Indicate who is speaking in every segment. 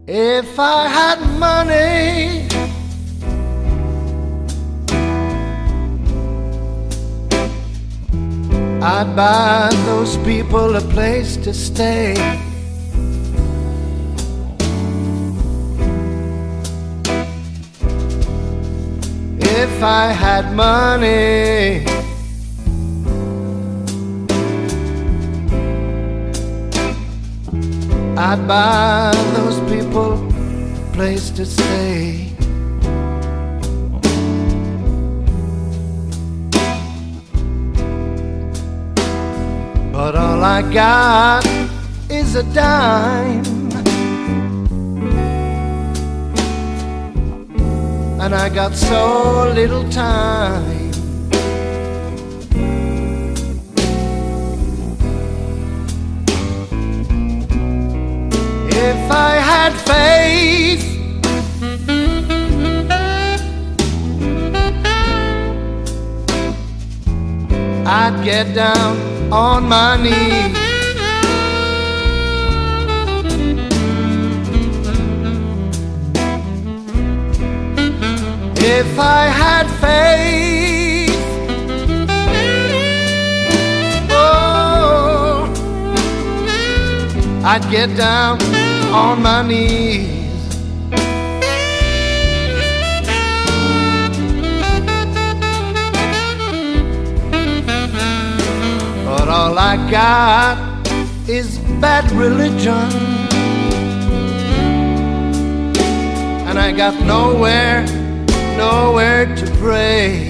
Speaker 1: If I had money, I'd buy those people a place to stay. If I had money, I'd buy those people a place to stay. But all I got is a dime, and I got so little time. If I had faith, I'd get down on my knees. If I had faith, oh, I'd get down on my knees. But all I got is bad religion, and I got nowhere to pray.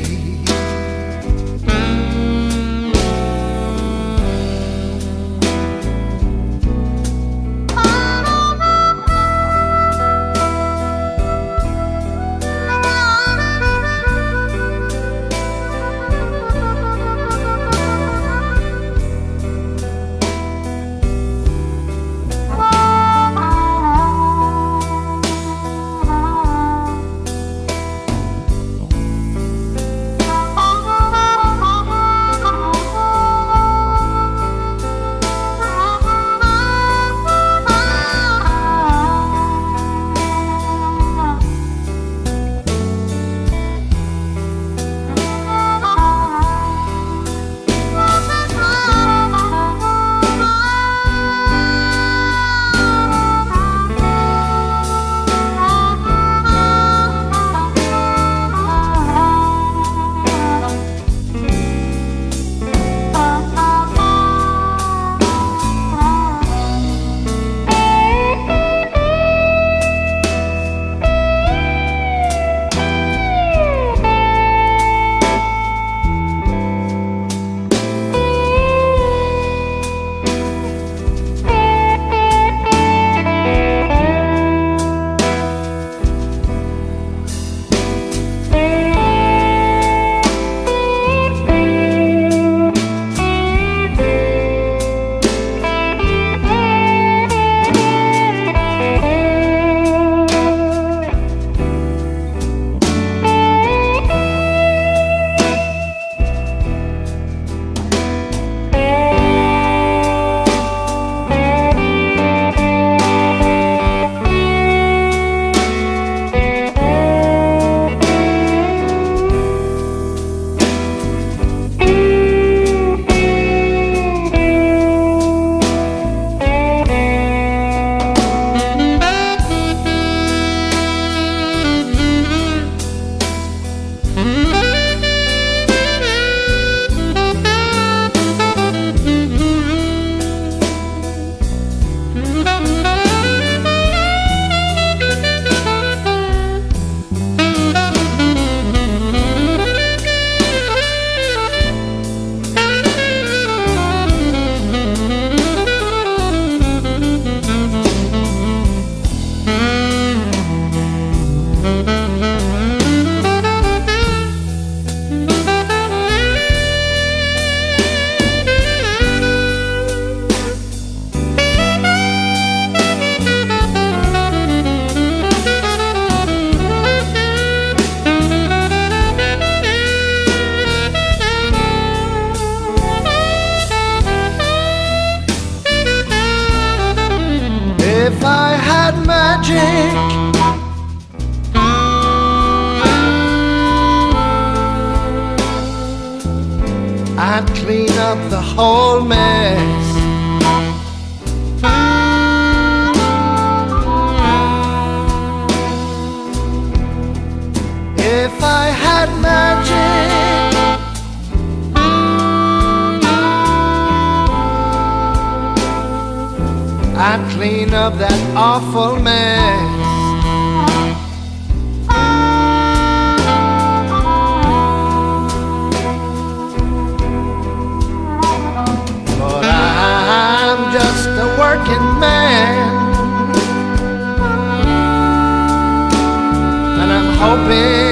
Speaker 1: If I had magic, up the whole mess. If I had magic, I'd clean up that awful mess. But I'm just a working man, and I'm hoping